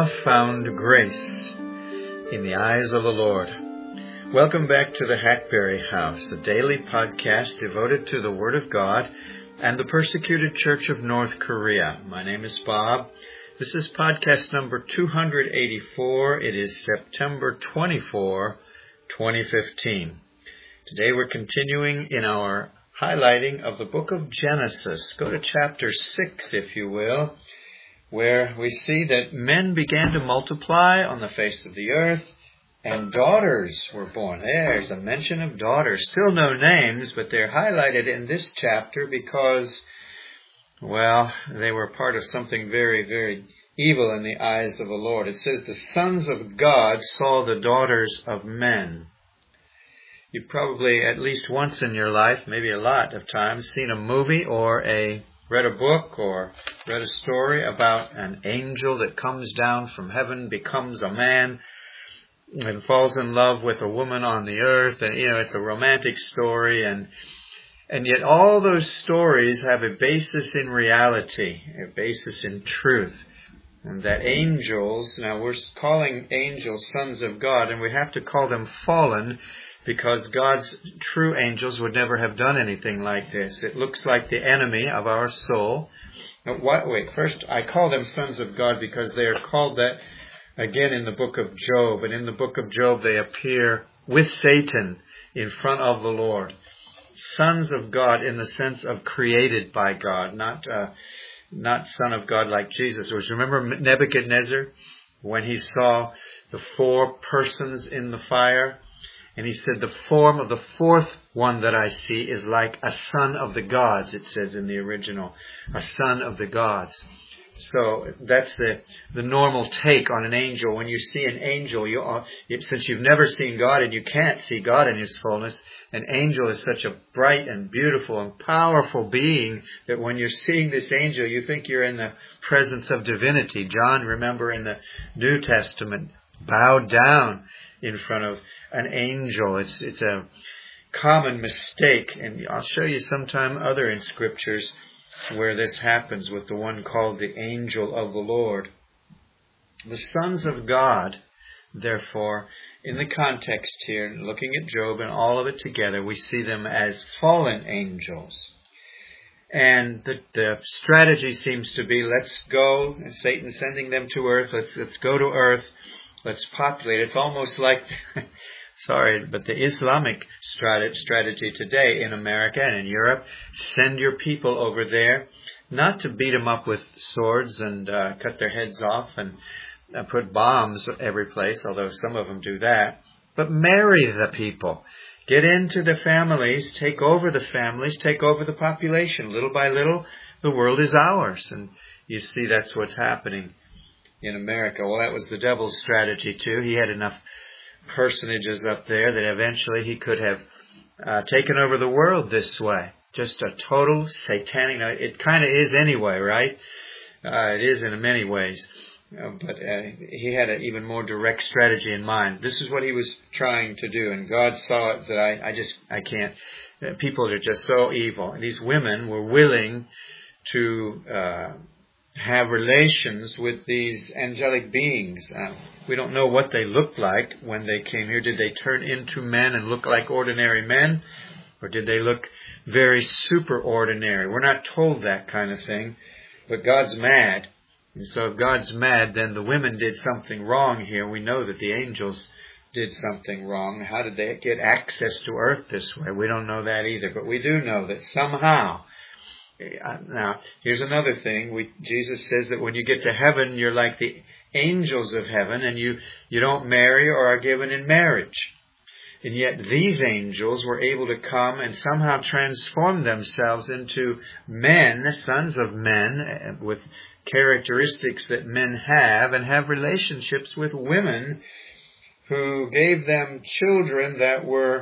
have found grace in the eyes of the Lord. Welcome back to the Hackberry House, a daily podcast devoted to the Word of God and the persecuted Church of North Korea. My name is Bob. This is podcast number 284. It is September 24, 2015. Today we're continuing in our highlighting of the book of Genesis. Go to chapter 6, if you will, where we see that men began to multiply on the face of the earth, and daughters were born. There's a mention of daughters. Still no names, but they're highlighted in this chapter because, well, they were part of something very, very evil in the eyes of the Lord. It says, the sons of God saw the daughters of men. You've probably at least once in your life, maybe a lot of times, seen a movie or read a book or read a story about an angel that comes down from heaven, becomes a man, and falls in love with a woman on the earth. And, it's a romantic story. And yet all those stories have a basis in reality, a basis in truth. And that angels, now we're calling angels sons of God, and we have to call them fallen, because God's true angels would never have done anything like this. It looks like the enemy of our soul. First, I call them sons of God because they are called that again in the book of Job. And in the book of Job, they appear with Satan in front of the Lord. Sons of God in the sense of created by God, not son of God like Jesus was. Remember Nebuchadnezzar when he saw the 4 persons in the fire? And he said, the form of the 4th one that I see is like a son of the gods, it says in the original. A son of the gods. So that's the normal take on an angel. When you see an angel, since you've never seen God and you can't see God in His fullness, an angel is such a bright and beautiful and powerful being that when you're seeing this angel, you think you're in the presence of divinity. John, remember in the New Testament, bowed down in front of an angel. It's a common mistake, and I'll show you sometime other in scriptures where this happens with the one called the angel of the Lord. The sons of God, therefore, in the context here, looking at Job and all of it together, we see them as fallen angels. And the strategy seems to be, let's go, and Satan sending them to earth, let's go to earth, let's populate. It's almost like, but the Islamic strategy today in America and in Europe, send your people over there, not to beat them up with swords and cut their heads off and put bombs every place, although some of them do that, but marry the people. Get into the families, take over the families, take over the population. Little by little, the world is ours. And you see that's what's happening in America. Well, that was the devil's strategy too. He had enough personages up there that eventually he could have taken over the world this way. Just a total satanic. It kind of is anyway, right? It is in many ways. But he had an even more direct strategy in mind. This is what he was trying to do. And God saw it that I can't. People are just so evil. And these women were willing to have relations with these angelic beings. We don't know what they looked like when they came here. Did they turn into men and look like ordinary men? Or did they look very superordinary? We're not told that kind of thing. But God's mad. And so if God's mad, then the women did something wrong here. We know that the angels did something wrong. How did they get access to earth this way? We don't know that either. But we do know that somehow. Now, here's another thing. Jesus says that when you get to heaven, you're like the angels of heaven, and you don't marry or are given in marriage. And yet these angels were able to come and somehow transform themselves into men, sons of men, with characteristics that men have, and have relationships with women who gave them children that were,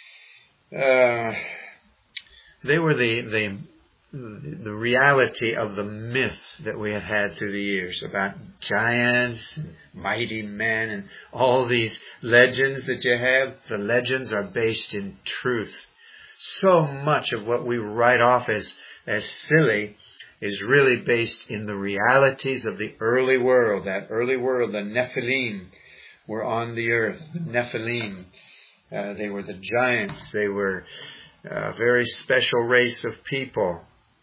they were the reality of the myth that we have had through the years about giants and mighty men and all these legends that you have. The legends are based in truth. So much of what we write off as silly is really based in the realities of the early world. That early world, the Nephilim, were on the earth. The Nephilim, they were the giants. They were a very special race of people.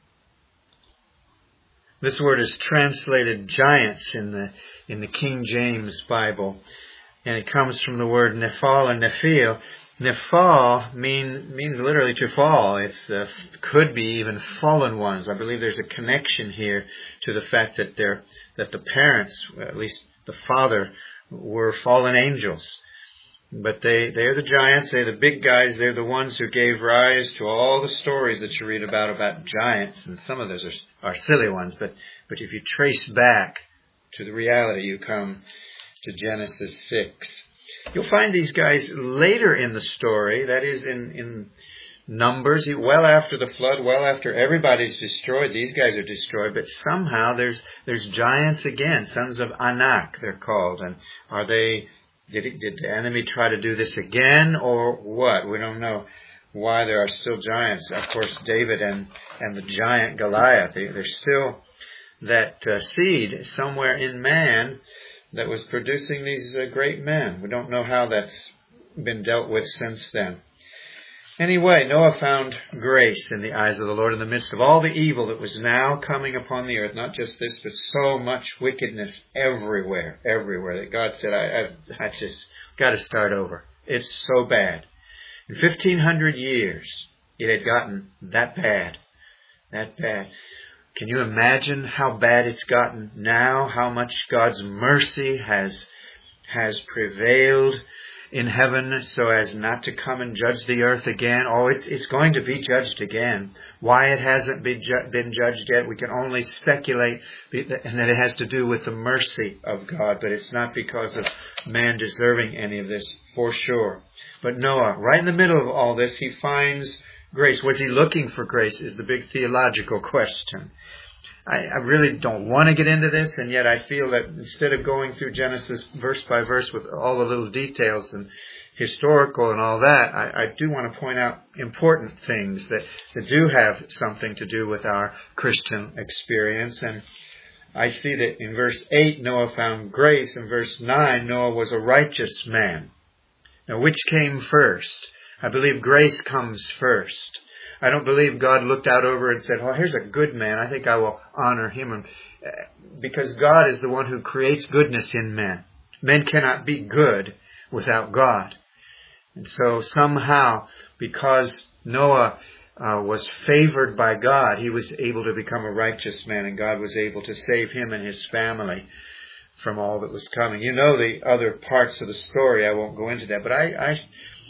This word is translated giants in the King James Bible, and it comes from the word nephal and nephil. Nephal means literally to fall. It's could be even fallen ones. I believe there's a connection here to the fact that the parents, at least the father, were fallen angels. But they're the giants, they're the big guys, they're the ones who gave rise to all the stories that you read about giants, and some of those are silly ones, but if you trace back to the reality, you come to Genesis 6. You'll find these guys later in the story, that is in Numbers, well after the flood, well after everybody's destroyed, these guys are destroyed, but somehow there's giants again, sons of Anak they're called, and are they... Did the enemy try to do this again, or what? We don't know why there are still giants. Of course, David and the giant Goliath, there's still that seed somewhere in man that was producing these great men. We don't know how that's been dealt with since then. Anyway, Noah found grace in the eyes of the Lord in the midst of all the evil that was now coming upon the earth. Not just this, but so much wickedness everywhere, that God said, I just got to start over. It's so bad. In 1,500 years, it had gotten that bad. Can you imagine how bad it's gotten now? How much God's mercy has prevailed in heaven so as not to come and judge the earth again. Oh, it's going to be judged again. Why it hasn't been judged yet, we can only speculate, and that it has to do with the mercy of God, but it's not because of man deserving any of this, for sure. But Noah, right in the middle of all this, he finds grace. Was he looking for grace is the big theological question. I really don't want to get into this, and yet I feel that instead of going through Genesis verse by verse with all the little details and historical and all that, I do want to point out important things that do have something to do with our Christian experience. And I see that in verse 8, Noah found grace. In verse 9, Noah was a righteous man. Now, which came first? I believe grace comes first. I don't believe God looked out over and said, "Oh, here's a good man. I think I will honor him." Because God is the one who creates goodness in men. Men cannot be good without God. And so somehow, because Noah was favored by God, he was able to become a righteous man, and God was able to save him and his family from all that was coming. You know the other parts of the story. I won't go into that. But I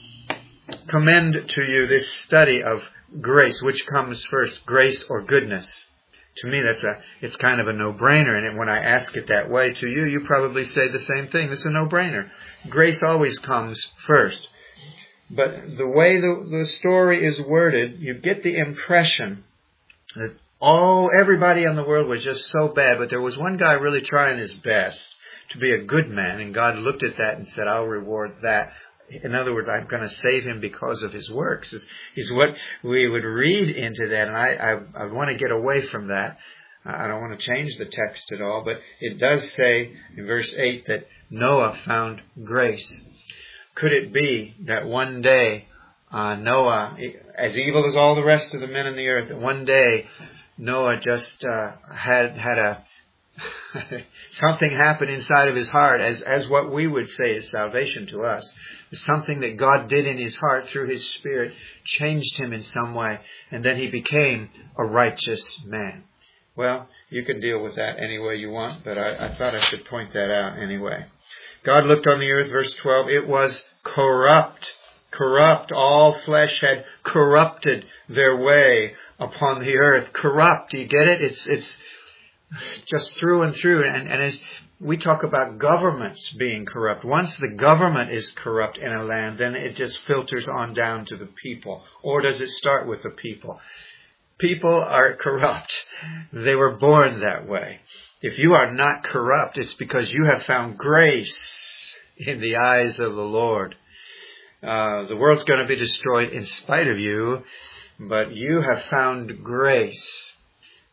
commend to you this study of grace. Which comes first, grace or goodness? To me, it's kind of a no-brainer. And when I ask it that way to you, you probably say the same thing. It's a no-brainer. Grace always comes first. But the way the story is worded, you get the impression that everybody in the world was just so bad, but there was one guy really trying his best to be a good man, and God looked at that and said, "I'll reward that." In other words, I'm going to save him because of his works, is what we would read into that. And I want to get away from that. I don't want to change the text at all, but it does say in verse 8 that Noah found grace. Could it be that one day Noah, as evil as all the rest of the men in the earth, one day Noah just had something happened inside of his heart, as what we would say is salvation to us. Something that God did in his heart through his Spirit changed him in some way, and then he became a righteous man. Well, you can deal with that any way you want, but I thought I should point that out anyway. God looked on the earth, verse 12, it was corrupt. All flesh had corrupted their way upon the earth. Corrupt, do you get it? It's just through and through. And as we talk about governments being corrupt, once the government is corrupt in a land, then it just filters on down to the people. Or does it start with the people? People are corrupt. They were born that way. If you are not corrupt, it's because you have found grace in the eyes of the Lord. The world's going to be destroyed in spite of you, but you have found grace.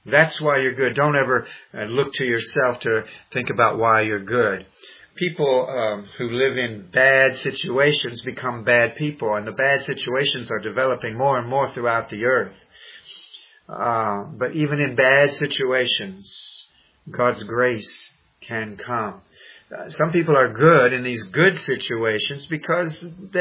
That's why you're good. Don't ever look to yourself to think about why you're good. People who live in bad situations become bad people, and the bad situations are developing more and more throughout the earth. But even in bad situations, God's grace can come. Some people are good in these good situations because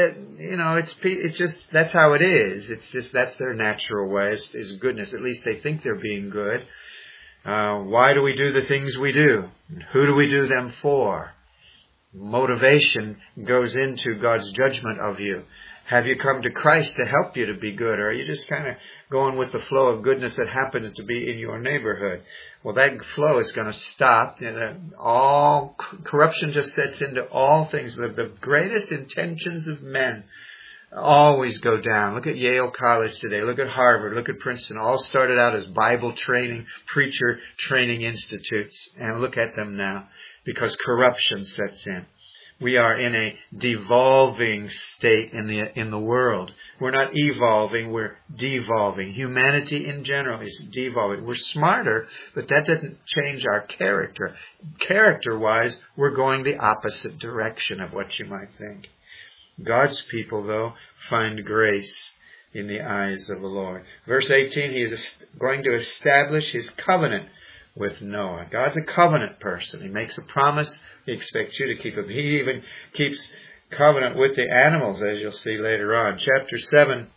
it's just that's how it is. It's just that's their natural way is goodness. At least they think they're being good. Why do we do the things we do? Who do we do them for? Motivation goes into God's judgment of you. Have you come to Christ to help you to be good, or are you just kind of going with the flow of goodness that happens to be in your neighborhood? Well, that flow is going to stop. All corruption just sets into all things. The greatest intentions of men always go down. Look at Yale College today. Look at Harvard. Look at Princeton. All started out as Bible training, preacher training institutes. And look at them now, because corruption sets in. We are in a devolving state in the world. We're not evolving, we're devolving. Humanity in general is devolving. We're smarter, but that doesn't change our character. Character-wise, we're going the opposite direction of what you might think. God's people, though, find grace in the eyes of the Lord. Verse 18, He is going to establish His covenant with Noah. God's a covenant person. He makes a promise. He expects you to keep it. He even keeps covenant with the animals, as you'll see later on. Chapter 7.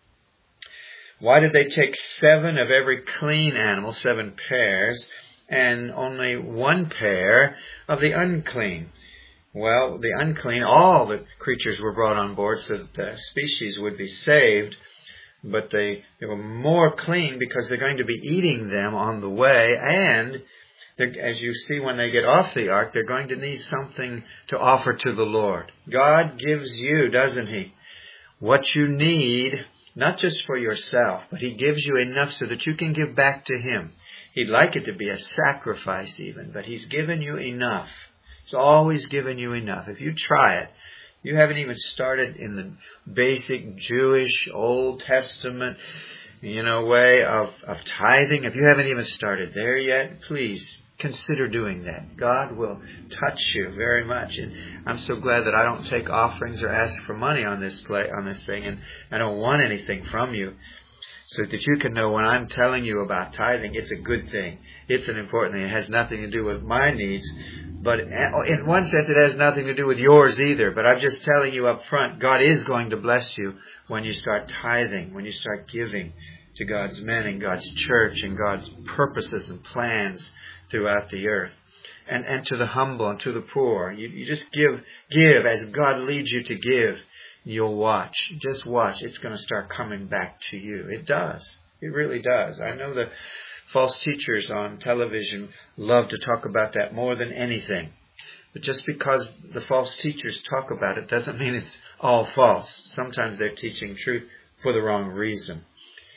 Why did they take 7 of every clean animal, 7 pairs, and only 1 pair of the unclean? Well, the unclean, all the creatures were brought on board so that the species would be saved. But they were more clean because they're going to be eating them on the way. And as you see when they get off the ark, they're going to need something to offer to the Lord. God gives you, doesn't He, what you need, not just for yourself, but He gives you enough so that you can give back to Him. He'd like it to be a sacrifice even, but He's given you enough. He's always given you enough. If you try it, you haven't even started in the basic Jewish Old Testament, way of tithing. If you haven't even started there yet, please consider doing that. God will touch you very much. And I'm so glad that I don't take offerings or ask for money on this thing, and I don't want anything from you. So that you can know when I'm telling you about tithing, it's a good thing. It's an important thing. It has nothing to do with my needs. But in one sense, it has nothing to do with yours either. But I'm just telling you up front, God is going to bless you when you start tithing, when you start giving to God's men and God's church and God's purposes and plans throughout the earth. And to the humble and to the poor. You just give as God leads you to give. You'll watch. Just watch. It's going to start coming back to you. It does. It really does. I know the false teachers on television love to talk about that more than anything. But just because the false teachers talk about it doesn't mean it's all false. Sometimes they're teaching truth for the wrong reason.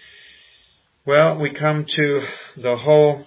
Well, we come to the whole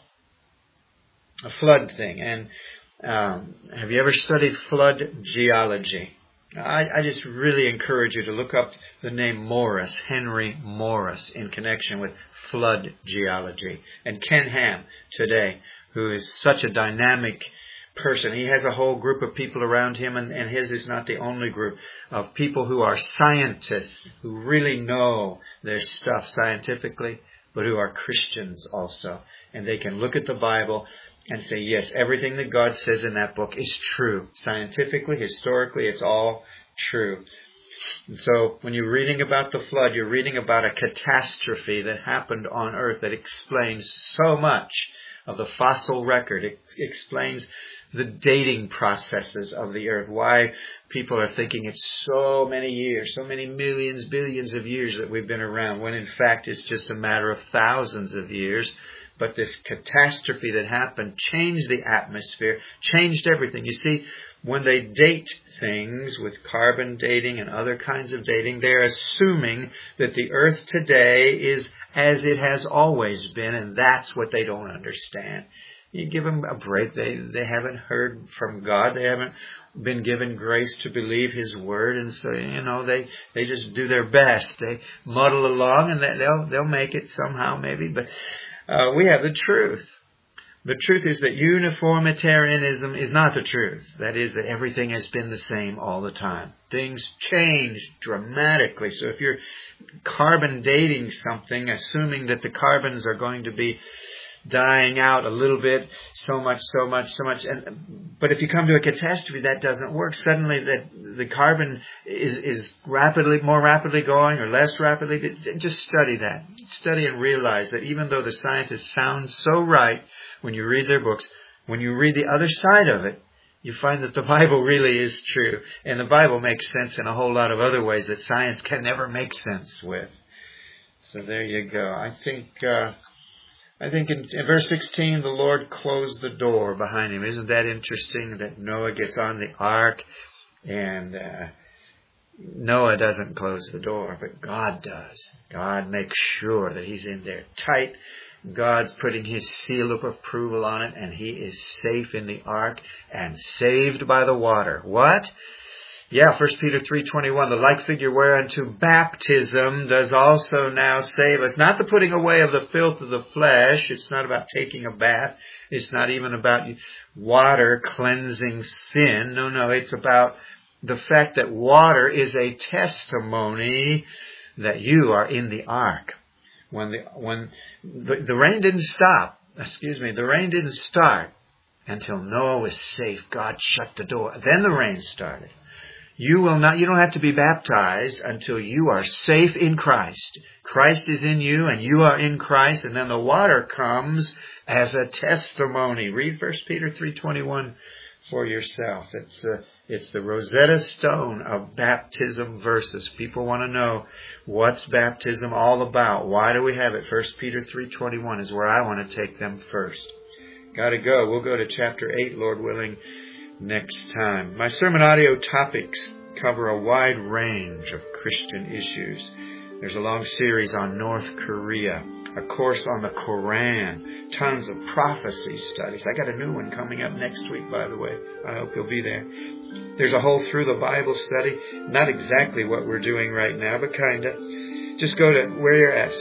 flood thing. And have you ever studied flood geology? I just really encourage you to look up the name Morris, Henry Morris, in connection with flood geology. And Ken Ham today, who is such a dynamic person. He has a whole group of people around him, and his is not the only group of people who are scientists, who really know their stuff scientifically, but who are Christians also. And they can look at the Bible and say, yes, everything that God says in that book is true. Scientifically, historically, it's all true. And so when you're reading about the flood, you're reading about a catastrophe that happened on earth that explains so much of the fossil record. It explains the dating processes of the earth, why people are thinking it's so many years, so many millions, billions of years that we've been around, when in fact it's just a matter of thousands of years. But this catastrophe that happened changed the atmosphere, changed everything. You see, when they date things with carbon dating and other kinds of dating, they're assuming that the earth today is as it has always been, and that's what they don't understand. You give them a break. They haven't heard from God. They haven't been given grace to believe His Word, and so they just do their best. They muddle along, and they'll make it somehow, maybe. But We have the truth. The truth is that uniformitarianism is not the truth. That is, that everything has been the same all the time. Things change dramatically. So if you're carbon dating something, assuming that the carbons are going to be dying out a little bit, so much, but if you come to a catastrophe, that doesn't work. Suddenly the carbon is more rapidly going or less rapidly. Just study that. Study and realize that even though the scientists sound so right when you read their books, when you read the other side of it, you find that the Bible really is true. And the Bible makes sense in a whole lot of other ways that science can never make sense with. So there you go. I think in verse 16, the Lord closed the door behind him. Isn't that interesting that Noah gets on the ark and Noah doesn't close the door, but God does. God makes sure that he's in there tight. God's putting his seal of approval on it, and he is safe in the ark and saved by the water. What? Yeah, 1 Peter 3:21, the like figure whereunto baptism does also now save us. Not the putting away of the filth of the flesh. It's not about taking a bath. It's not even about water cleansing sin. No, it's about the fact that water is a testimony that you are in the ark. When the rain didn't the rain didn't start until Noah was safe. God shut the door. Then the rain started. You don't have to be baptized until you are safe in Christ. Christ is in you and you are in Christ, and then the water comes as a testimony. Read 1 Peter 3:21 for yourself. It's the Rosetta Stone of baptism verses. People want to know, what's baptism all about? Why do we have it? 1 Peter 3:21 is where I want to take them first. Got to go. We'll go to chapter 8, Lord willing, next time. My sermon audio topics cover a wide range of Christian issues. There's a long series on North Korea, a course on the Quran, tons of prophecy studies. I got a new one coming up next week, by the way. I hope you'll be there. There's a whole Through the Bible study. Not exactly what we're doing right now, but kind of. Just go to where you're at,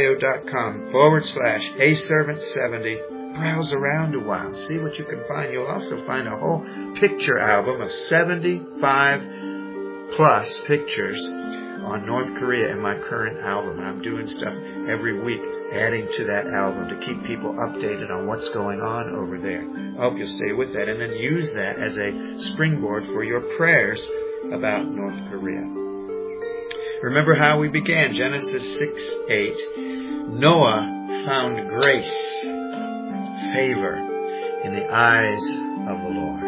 sermonaudio.com/aservant70. Browse around a while. See what you can find. You'll also find a whole picture album of 75 plus pictures on North Korea in my current album. And I'm doing stuff every week, adding to that album to keep people updated on what's going on over there. I hope you'll stay with that and then use that as a springboard for your prayers about North Korea. Remember how we began, Genesis 6:8. Noah found grace, favor in the eyes of the Lord.